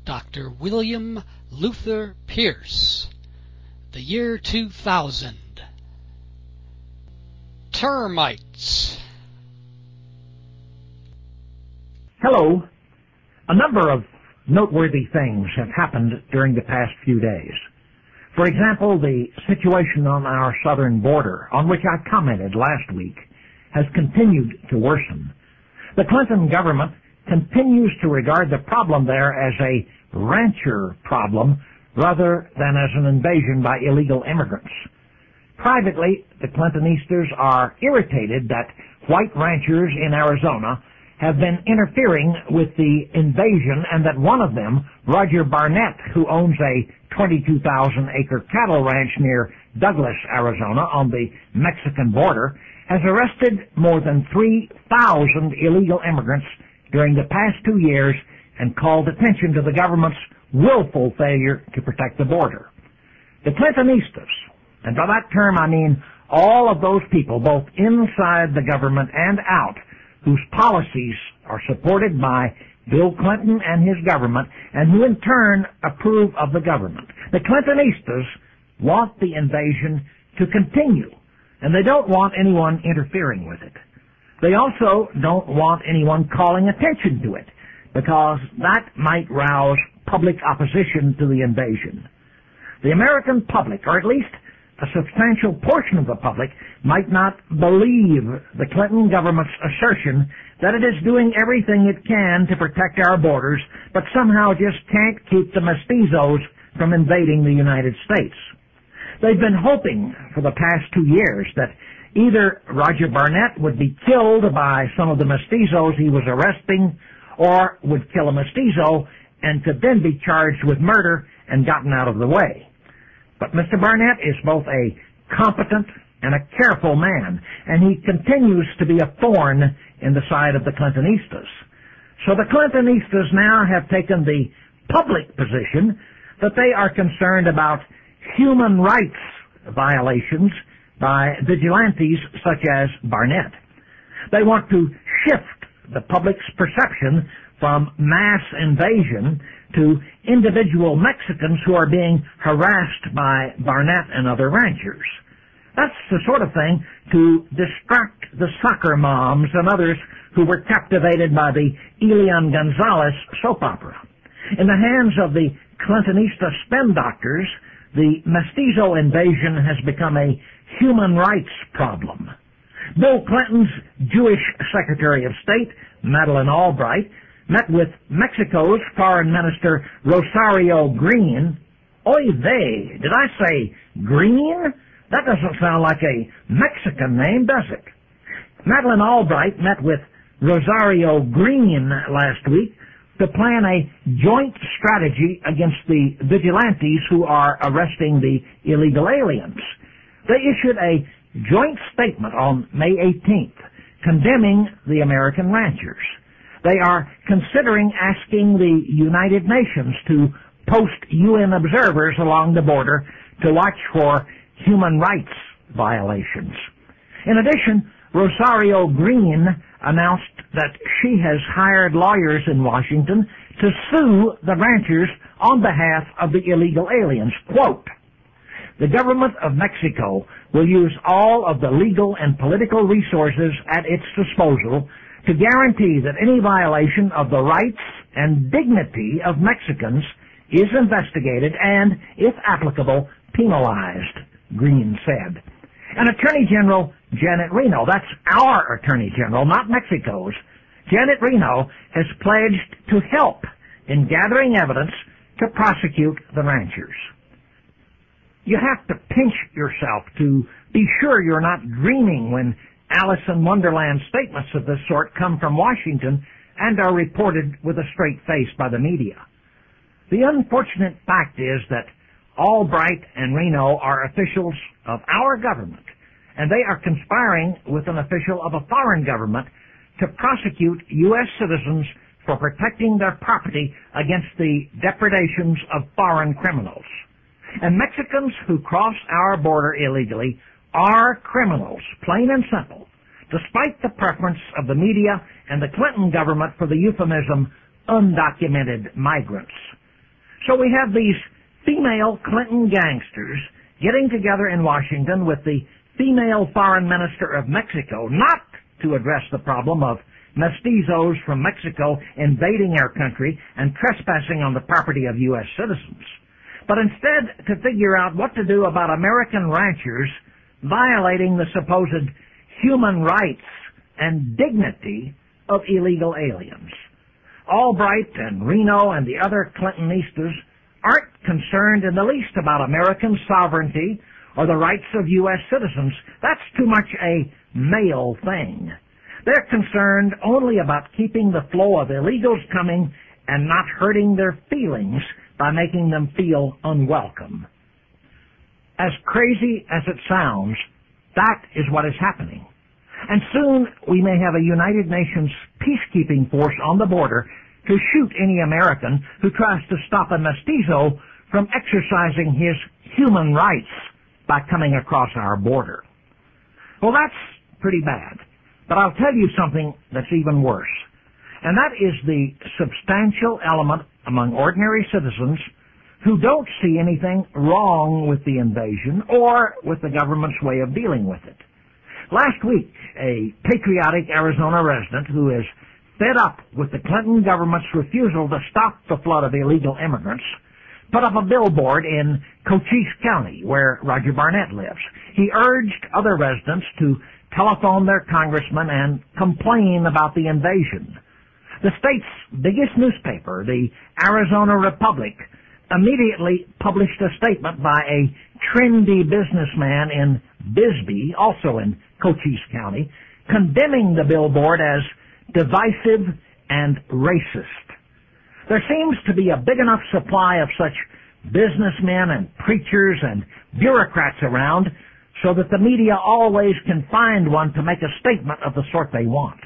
Dr. William Luther Pierce. The year 2000. Termites. Hello. A number of noteworthy things have happened during the past few days. For example, the situation on our southern border, on which I commented last week, has continued to worsen. The Clinton government continues to regard the problem there as a rancher problem rather than as an invasion by illegal immigrants. Privately, the Clintonistas are irritated that white ranchers in Arizona have been interfering with the invasion and that one of them, Roger Barnett, who owns a 22,000-acre cattle ranch near Douglas, Arizona, on the Mexican border, has arrested more than 3,000 illegal immigrants during the past 2 years and called attention to the government's willful failure to protect the border. The Clintonistas, and by that term I mean all of those people, both inside the government and out, whose policies are supported by Bill Clinton and his government, and who in turn approve of the government. The Clintonistas want the invasion to continue, and they don't want anyone interfering with it. They also don't want anyone calling attention to it, because that might rouse public opposition to the invasion. The American public, or at least a substantial portion of the public, might not believe the Clinton government's assertion that it is doing everything it can to protect our borders, but somehow just can't keep the mestizos from invading the United States. They've been hoping for the past 2 years that either Roger Barnett would be killed by some of the mestizos he was arresting, or would kill a mestizo and could then be charged with murder and gotten out of the way. But Mr. Barnett is both a competent and a careful man, and he continues to be a thorn in the side of the Clintonistas. So the Clintonistas now have taken the public position that they are concerned about human rights violations by vigilantes such as Barnett. They want to shift the public's perception from mass invasion to individual Mexicans who are being harassed by Barnett and other ranchers. That's the sort of thing to distract the soccer moms and others who were captivated by the Elian Gonzalez soap opera. In the hands of the Clintonista spin doctors, the mestizo invasion has become a human rights problem. Bill Clinton's Jewish Secretary of State, Madeleine Albright, met with Mexico's Foreign Minister Rosario Green. Oy vey, did I say Green? That doesn't sound like a Mexican name, does it? Madeleine Albright met with Rosario Green last week to plan a joint strategy against the vigilantes who are arresting the illegal aliens. They issued a joint statement on May 18th condemning the American ranchers. They are considering asking the United Nations to post UN observers along the border to watch for human rights violations. In addition, Rosario Green announced that she has hired lawyers in Washington to sue the ranchers on behalf of the illegal aliens. Quote, "The government of Mexico will use all of the legal and political resources at its disposal to guarantee that any violation of the rights and dignity of Mexicans is investigated and, if applicable, penalized," Green said. And Attorney General Janet Reno, that's our Attorney General, not Mexico's, Janet Reno has pledged to help in gathering evidence to prosecute the ranchers. You have to pinch yourself to be sure you're not dreaming when Alice in Wonderland statements of this sort come from Washington and are reported with a straight face by the media. The unfortunate fact is that Albright and Reno are officials of our government, and they are conspiring with an official of a foreign government to prosecute U.S. citizens for protecting their property against the depredations of foreign criminals. And Mexicans who cross our border illegally are criminals, plain and simple, despite the preference of the media and the Clinton government for the euphemism undocumented migrants. So we have these female Clinton gangsters getting together in Washington with the female foreign minister of Mexico, not to address the problem of mestizos from Mexico invading our country and trespassing on the property of U.S. citizens, but instead to figure out what to do about American ranchers violating the supposed human rights and dignity of illegal aliens. Albright and Reno and the other Clintonistas aren't concerned in the least about American sovereignty or the rights of U.S. citizens. That's too much a male thing. They're concerned only about keeping the flow of illegals coming and not hurting their feelings by making them feel unwelcome. As crazy as it sounds, that is what is happening. And soon we may have a United Nations peacekeeping force on the border to shoot any American who tries to stop a mestizo from exercising his human rights by coming across our border. Well, that's pretty bad. But I'll tell you something that's even worse. And that is the substantial element among ordinary citizens who don't see anything wrong with the invasion or with the government's way of dealing with it. Last week, a patriotic Arizona resident who is fed up with the Clinton government's refusal to stop the flood of illegal immigrants put up a billboard in Cochise County, where Roger Barnett lives. He urged other residents to telephone their congressman and complain about the invasion. The state's biggest newspaper, the Arizona Republic, immediately published a statement by a trendy businessman in Bisbee, also in Cochise County, condemning the billboard as divisive and racist. There seems to be a big enough supply of such businessmen and preachers and bureaucrats around so that the media always can find one to make a statement of the sort they want.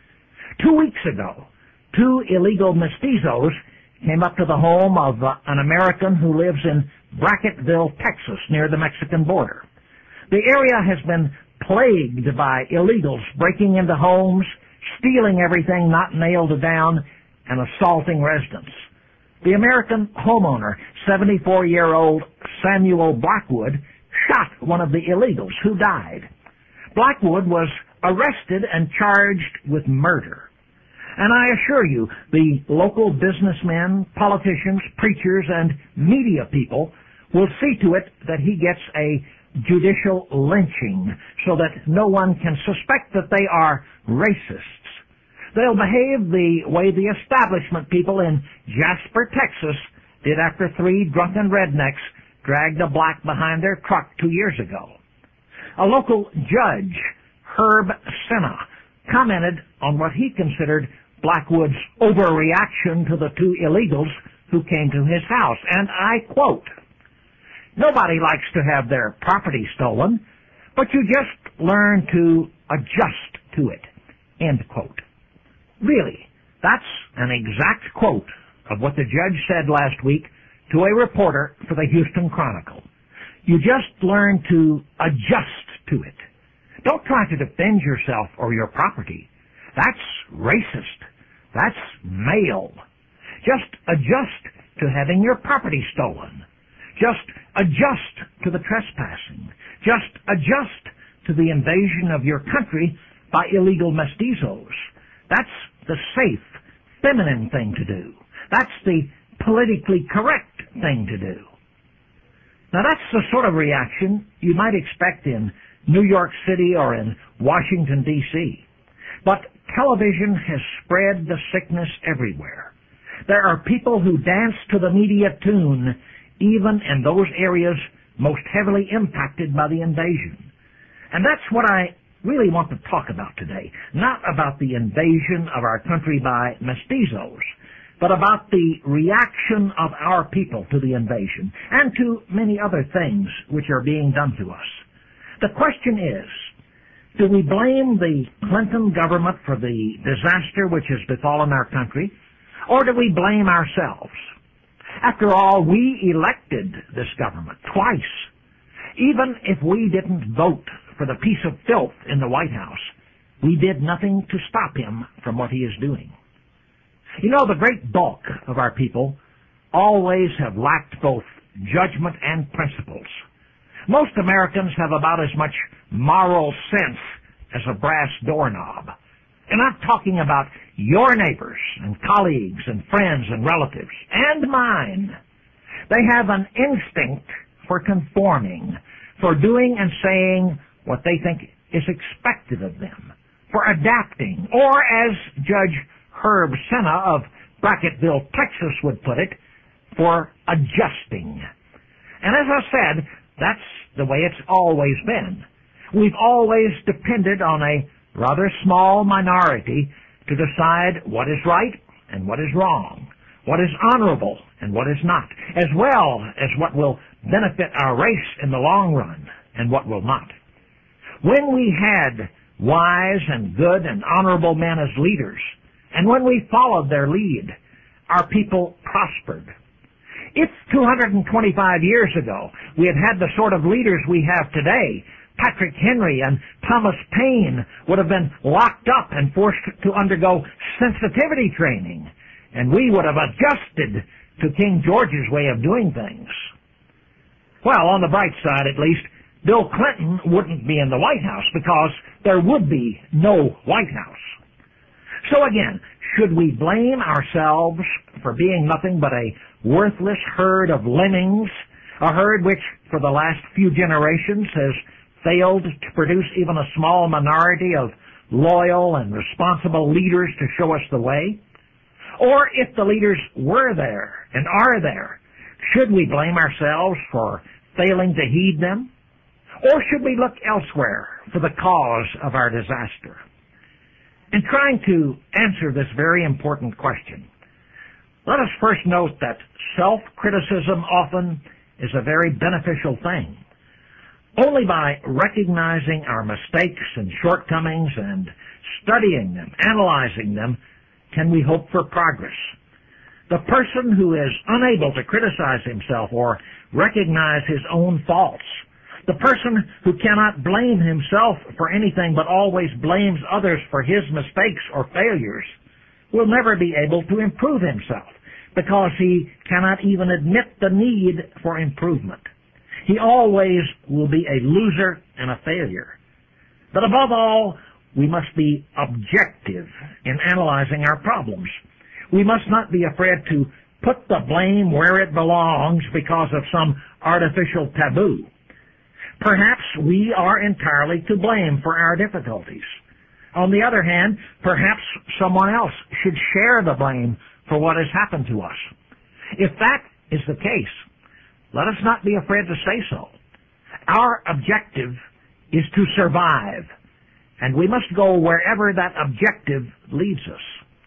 2 weeks ago, 2 illegal mestizos came up to the home of an American who lives in Bracketville, Texas, near the Mexican border. The area has been plagued by illegals breaking into homes, stealing everything not nailed down, and assaulting residents. The American homeowner, 74-year-old Samuel Blackwood, shot one of the illegals who died. Blackwood was arrested and charged with murder. And I assure you, the local businessmen, politicians, preachers, and media people will see to it that he gets a judicial lynching so that no one can suspect that they are racists. They'll behave the way the establishment people in Jasper, Texas did after 3 drunken rednecks dragged a black behind their truck 2 years ago. A local judge, Herb Sena, commented on what he considered Blackwood's overreaction to the 2 illegals who came to his house, and I quote, "Nobody likes to have their property stolen, but you just learn to adjust to it," end quote. Really, that's an exact quote of what the judge said last week to a reporter for the Houston Chronicle. You just learn to adjust to it. Don't try to defend yourself or your property. That's racist. That's male. Just adjust to having your property stolen. Just adjust to the trespassing. Just adjust to the invasion of your country by illegal mestizos. That's the safe, feminine thing to do. That's the politically correct thing to do. Now that's the sort of reaction you might expect in New York City or in Washington, D.C. But television has spread the sickness everywhere. There are people who dance to the media tune even in those areas most heavily impacted by the invasion. And that's what I really want to talk about today. Not about the invasion of our country by mestizos, but about the reaction of our people to the invasion and to many other things which are being done to us. The question is, do we blame the Clinton government for the disaster which has befallen our country, or do we blame ourselves? After all, we elected this government twice. Even if we didn't vote for the piece of filth in the White House, we did nothing to stop him from what he is doing. You know, the great bulk of our people always have lacked both judgment and principles. Most Americans have about as much moral sense as a brass doorknob. And I'm talking about your neighbors and colleagues and friends and relatives, and mine. They have an instinct for conforming, for doing and saying what they think is expected of them, for adapting, or as Judge Herb Sena of Brackettville, Texas would put it, for adjusting. And as I said, that's the way it's always been. We've always depended on a rather small minority to decide what is right and what is wrong, what is honorable and what is not, as well as what will benefit our race in the long run and what will not. When we had wise and good and honorable men as leaders, and when we followed their lead, our people prospered. If 225 years ago we had the sort of leaders we have today, Patrick Henry and Thomas Paine would have been locked up and forced to undergo sensitivity training, and we would have adjusted to King George's way of doing things. Well, on the bright side at least, Bill Clinton wouldn't be in the White House because there would be no White House. So again, should we blame ourselves for being nothing but a worthless herd of lemmings, a herd which for the last few generations has failed to produce even a small minority of loyal and responsible leaders to show us the way? Or if the leaders were there and are there, should we blame ourselves for failing to heed them? Or should we look elsewhere for the cause of our disaster? In trying to answer this very important question, let us first note that self-criticism often is a very beneficial thing. Only by recognizing our mistakes and shortcomings and studying them, analyzing them, can we hope for progress. The person who is unable to criticize himself or recognize his own faults, the person who cannot blame himself for anything but always blames others for his mistakes or failures, will never be able to improve himself because he cannot even admit the need for improvement. He always will be a loser and a failure. But above all, we must be objective in analyzing our problems. We must not be afraid to put the blame where it belongs because of some artificial taboo. Perhaps we are entirely to blame for our difficulties. On the other hand, perhaps someone else should share the blame for what has happened to us. If that is the case, let us not be afraid to say so. Our objective is to survive, and we must go wherever that objective leads us.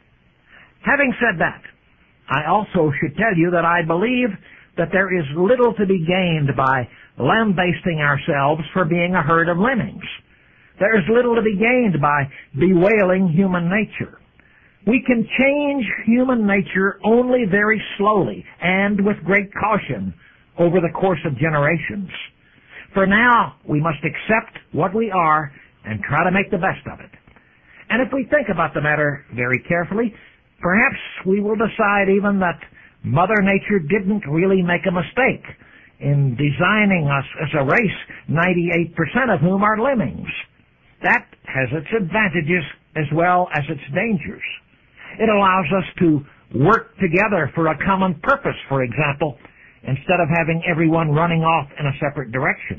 Having said that, I also should tell you that I believe that there is little to be gained by lambasting ourselves for being a herd of lemmings. There is little to be gained by bewailing human nature. We can change human nature only very slowly and with great caution over the course of generations. For now, we must accept what we are and try to make the best of it. And if we think about the matter very carefully, perhaps we will decide even that Mother Nature didn't really make a mistake in designing us as a race, 98% of whom are lemmings. That has its advantages as well as its dangers. It allows us to work together for a common purpose, for example, instead of having everyone running off in a separate direction.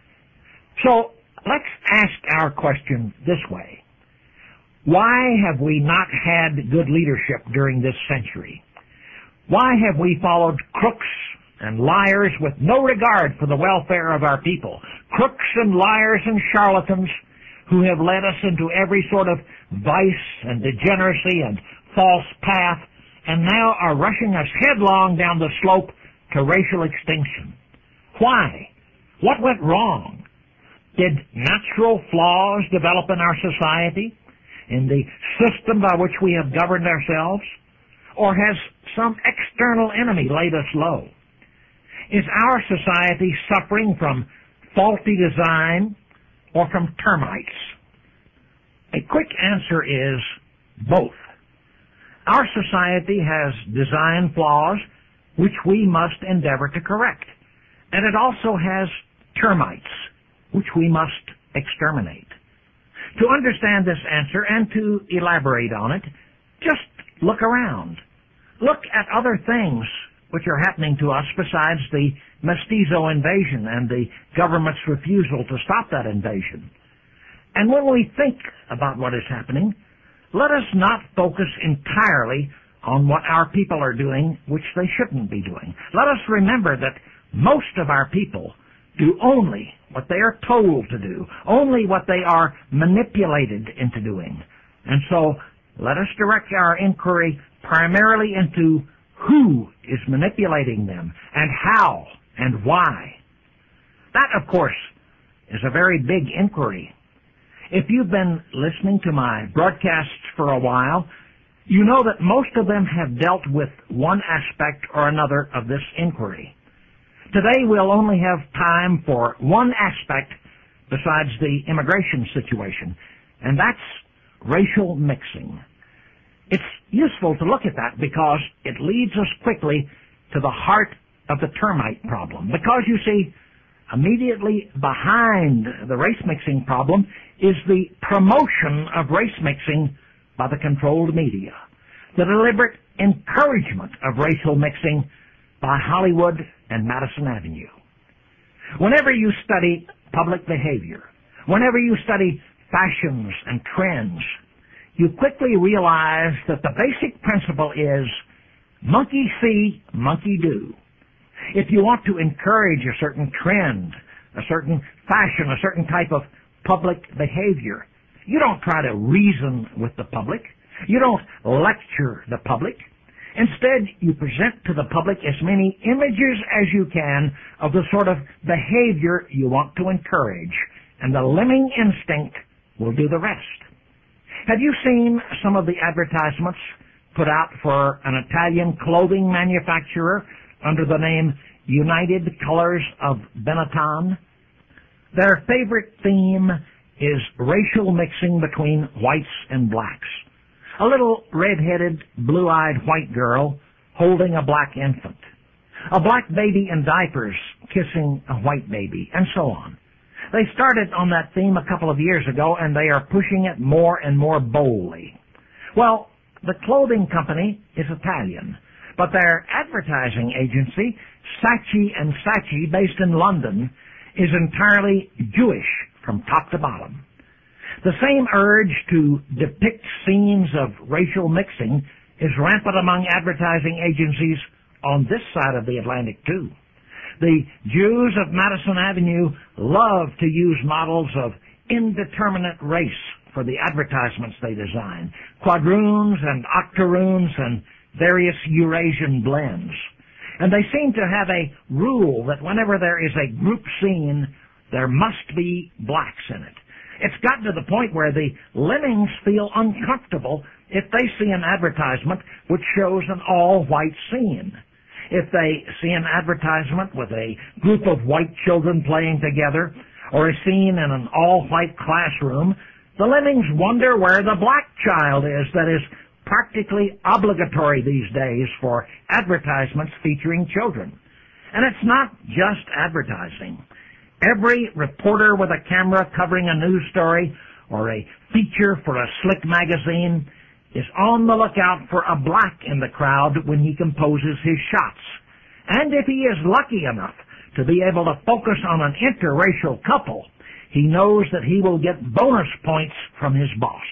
So let's ask our question this way. Why have we not had good leadership during this century? Why have we followed crooks and liars with no regard for the welfare of our people? Crooks and liars and charlatans who have led us into every sort of vice and degeneracy and false path, and now are rushing us headlong down the slope to racial extinction. Why? What went wrong? Did natural flaws develop in our society, in the system by which we have governed ourselves? Or has some external enemy laid us low? Is our society suffering from faulty design or from termites? A quick answer is both. Our society has design flaws which we must endeavor to correct. And it also has termites, which we must exterminate. To understand this answer and to elaborate on it, just look around. Look at other things which are happening to us besides the mestizo invasion and the government's refusal to stop that invasion. And when we think about what is happening, let us not focus entirely on what our people are doing, which they shouldn't be doing. Let us remember that most of our people do only what they are told to do, only what they are manipulated into doing. And so let us direct our inquiry primarily into who is manipulating them and how and why. That, of course, is a very big inquiry. If you've been listening to my broadcasts for a while, you know that most of them have dealt with one aspect or another of this inquiry. Today we'll only have time for one aspect besides the immigration situation, and that's racial mixing. It's useful to look at that because it leads us quickly to the heart of the termite problem. Because, you see, immediately behind the race mixing problem is the promotion of race mixing by the controlled media, the deliberate encouragement of racial mixing by Hollywood and Madison Avenue. Whenever you study public behavior, whenever you study fashions and trends, you quickly realize that the basic principle is monkey see, monkey do. If you want to encourage a certain trend, a certain fashion, a certain type of public behavior, you don't try to reason with the public. You don't lecture the public. Instead, you present to the public as many images as you can of the sort of behavior you want to encourage, and the lemming instinct will do the rest. Have you seen some of the advertisements put out for an Italian clothing manufacturer under the name United Colors of Benetton? Their favorite theme is racial mixing between whites and blacks. A little red-headed, blue-eyed white girl holding a black infant. A black baby in diapers kissing a white baby, and so on. They started on that theme a couple of years ago, and they are pushing it more and more boldly. Well, the clothing company is Italian, but their advertising agency, Saatchi & Saatchi, based in London, is entirely Jewish from top to bottom. The same urge to depict scenes of racial mixing is rampant among advertising agencies on this side of the Atlantic, too. The Jews of Madison Avenue love to use models of indeterminate race for the advertisements they design, quadroons and octoroons and various Eurasian blends. And they seem to have a rule that whenever there is a group scene, there must be blacks in it. It's gotten to the point where the lemmings feel uncomfortable if they see an advertisement which shows an all-white scene. If they see an advertisement with a group of white children playing together, or a scene in an all-white classroom, the lemmings wonder where the black child is that is practically obligatory these days for advertisements featuring children. And it's not just advertising. Every reporter with a camera covering a news story or a feature for a slick magazine is on the lookout for a black in the crowd when he composes his shots. And if he is lucky enough to be able to focus on an interracial couple, he knows that he will get bonus points from his boss.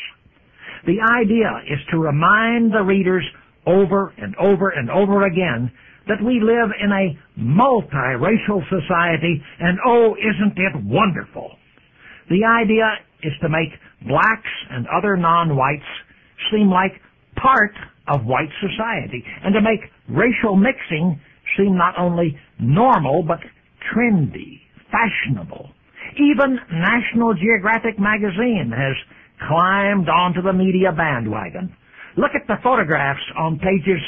The idea is to remind the readers over and over and over again that we live in a multiracial society, and oh, isn't it wonderful? The idea is to make blacks and other non-whites seem like part of white society, and to make racial mixing seem not only normal, but trendy, fashionable. Even National Geographic magazine has climbed onto the media bandwagon. Look at the photographs on pages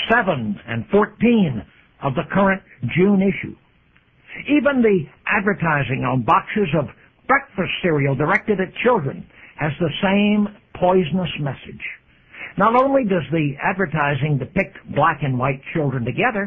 7 and 14 of the current June issue. Even the advertising on boxes of breakfast cereal directed at children has the same poisonous message. Not only does the advertising depict black and white children together,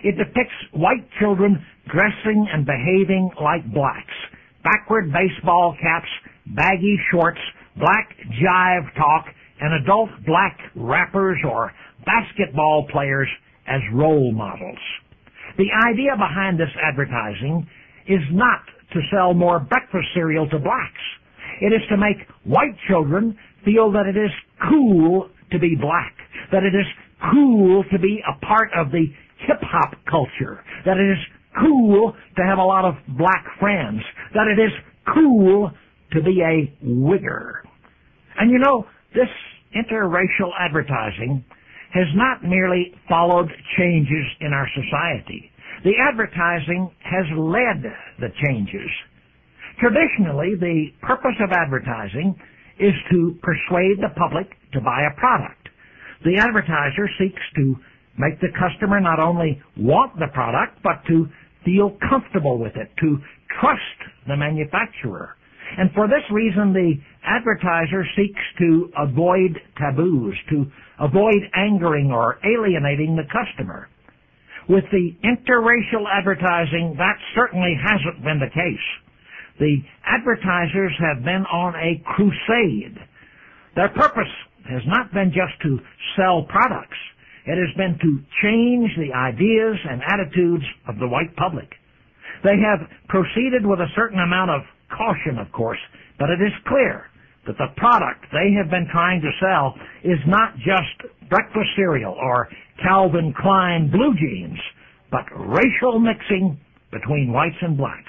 It depicts white children dressing and behaving like blacks. Backward baseball caps, baggy shorts, black jive talk, and adult black rappers or basketball players as role models. The idea behind this advertising is not to sell more breakfast cereal to blacks. It is to make white children feel that it is cool to be black, that it is cool to be a part of the hip-hop culture, that it is cool to have a lot of black friends, that it is cool to be a wigger. And you know, this interracial advertising has not merely followed changes in our society. The advertising has led the changes. Traditionally, the purpose of advertising is to persuade the public to buy a product. The advertiser seeks to make the customer not only want the product, but to feel comfortable with it, to trust the manufacturer. And for this reason, the advertiser seeks to avoid taboos, to avoid angering or alienating the customer. With the interracial advertising, that certainly hasn't been the case. The advertisers have been on a crusade. Their purpose has not been just to sell products. It has been to change the ideas and attitudes of the white public. They have proceeded with a certain amount of caution, of course, but it is clear that the product they have been trying to sell is not just breakfast cereal or Calvin Klein blue jeans, but racial mixing between whites and blacks.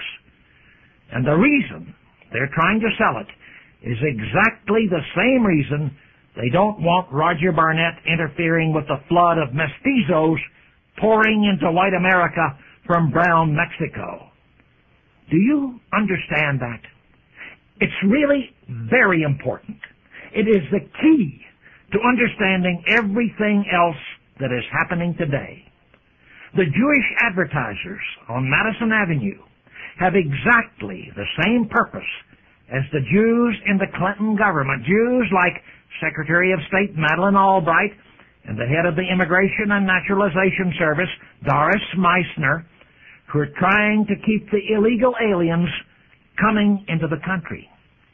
And the reason they're trying to sell it is exactly the same reason they don't want Roger Barnett interfering with the flood of mestizos pouring into white America from brown Mexico. Do you understand that? It's really very important. It is the key to understanding everything else that is happening today. The Jewish advertisers on Madison Avenue have exactly the same purpose as the Jews in the Clinton government. Jews like Secretary of State Madeleine Albright and the head of the Immigration and Naturalization Service, Doris Meissner, who are trying to keep the illegal aliens coming into the country.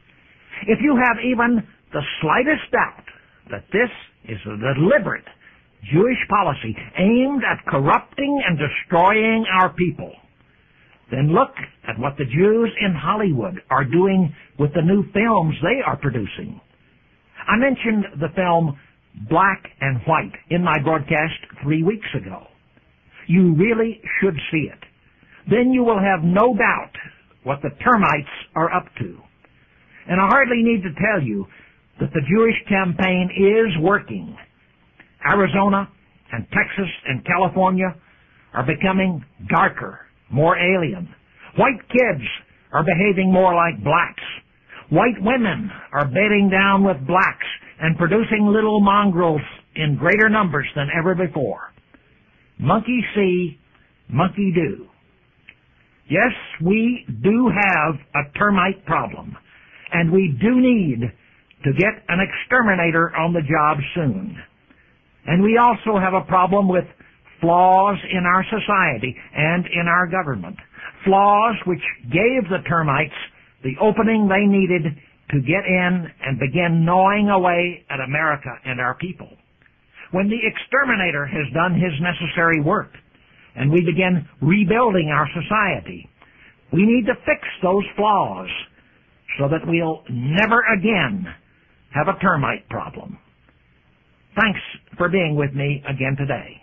If you have even the slightest doubt that this is a deliberate Jewish policy aimed at corrupting and destroying our people, then look at what the Jews in Hollywood are doing with the new films they are producing. I mentioned the film Black and White in my broadcast 3 weeks ago. You really should see it. Then you will have no doubt what the termites are up to. And I hardly need to tell you that the Jewish campaign is working. Arizona and Texas and California are becoming darker, more alien. White kids are behaving more like blacks. White women are bedding down with blacks and producing little mongrels in greater numbers than ever before. Monkey see, monkey do. Yes, we do have a termite problem, and we do need to get an exterminator on the job soon. And we also have a problem with flaws in our society and in our government. Flaws which gave the termites the opening they needed to get in and begin gnawing away at America and our people. When the exterminator has done his necessary work and we begin rebuilding our society, we need to fix those flaws so that we'll never again have a termite problem. Thanks for being with me again today.